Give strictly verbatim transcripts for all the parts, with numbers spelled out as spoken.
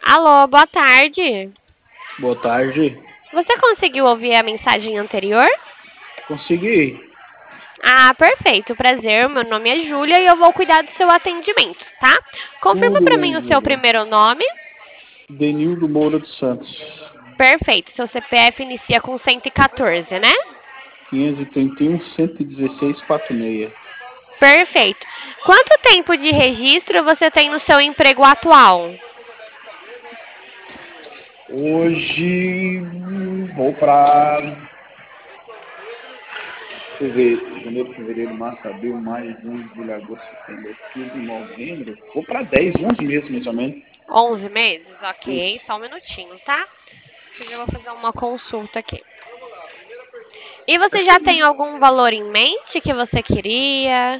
Alô, boa tarde. Boa tarde. Você conseguiu ouvir a mensagem anterior? Consegui. Ah, perfeito. Prazer, meu nome é Júlia e eu vou cuidar do seu atendimento, tá? Confirma Tudo pra bem, mim o seu Júlia. primeiro nome. Denildo Moura dos Santos. Perfeito. Seu C P F inicia com cento e quatorze, né? quinhentos e trinta e um, cento e dezesseis, quarenta e seis. Perfeito. Quanto tempo de registro você tem no seu emprego atual? Hoje hum, vou para fevereiro, janeiro, fevereiro, março, abril, maio, junho, julho, agosto, setembro, outubro, novembro. Vou para dez, onze meses mais ou menos. onze meses? Ok, Isso. só um minutinho, tá? Eu já vou fazer uma consulta aqui. E você Acho que já tem algum valor em mente que você queria?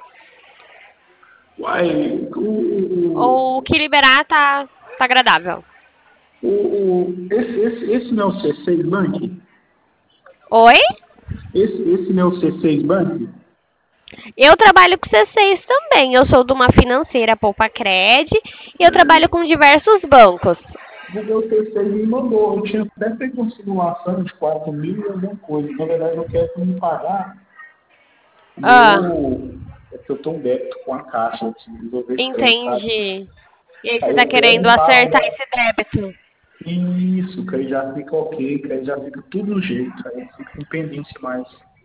Uai, o, Ou o que liberar tá, tá agradável? o, o, esse, esse, esse não é o C seis Bank? Oi? Esse, esse não é o C seis Bank? Eu trabalho com C seis também. Eu sou de uma financeira Poupa Cred e eu trabalho com diversos bancos. O meu C seis me mandou. Eu tinha até feito uma simulação de quatro mil e alguma coisa. Na verdade, eu quero que me pagar Ah, meu. É que eu tô um débito com a caixa. Eu preciso resolver esse trem, sabe? entendi. E aí você Aí tá eu pego querendo e pago. acertar esse débito? Isso, que aí já fica ok, que aí já fica tudo no jeito. Aí fica com pendência mais.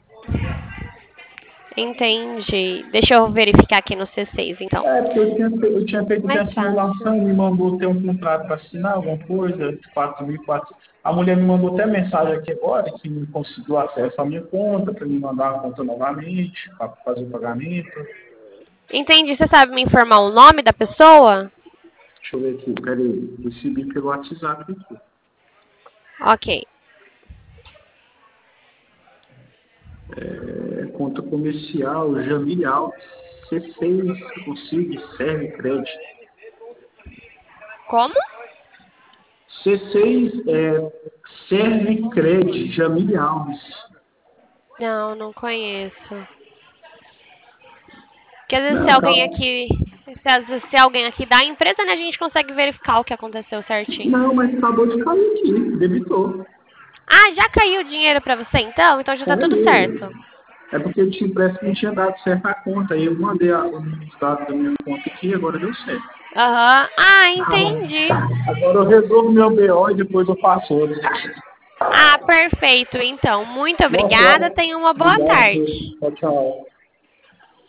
Entendi. Deixa eu verificar aqui no C seis, então. É, porque eu tinha, fe- eu tinha feito até Mais a fácil. simulação, me mandou ter um contrato para assinar, alguma coisa, de quatro mil e quatrocentos. A mulher me mandou até mensagem aqui agora que não conseguiu acesso à minha conta, para me mandar a conta novamente, para fazer o pagamento. Entendi. Você sabe me informar o nome da pessoa? Deixa eu ver aqui, peraí, recebi pelo WhatsApp aqui. Ok. É, conta comercial, Jamile Alves, C seis, consigo, serve crédito. Como? C seis é, serve crédito, Jamile Alves. Não, não conheço. Porque às vezes se Não, alguém calma. aqui. Se, às vezes, se alguém aqui da empresa, né, a gente consegue verificar o que aconteceu certinho. Não, mas acabou de cair aqui, debitou. Ah, já caiu o dinheiro pra você então? Então já tá tudo Caiu. certo. É porque eu tinha, parece que não tinha dado certo a conta. Aí eu mandei a, os dados da minha conta aqui e agora deu certo. Aham. Ah, Tá bom. entendi. Agora eu resolvo meu B O e depois eu passo outro. Ah, perfeito. Então, muito Nossa, obrigada. ó, Tenha uma boa obrigado. tarde. Tchau, tchau.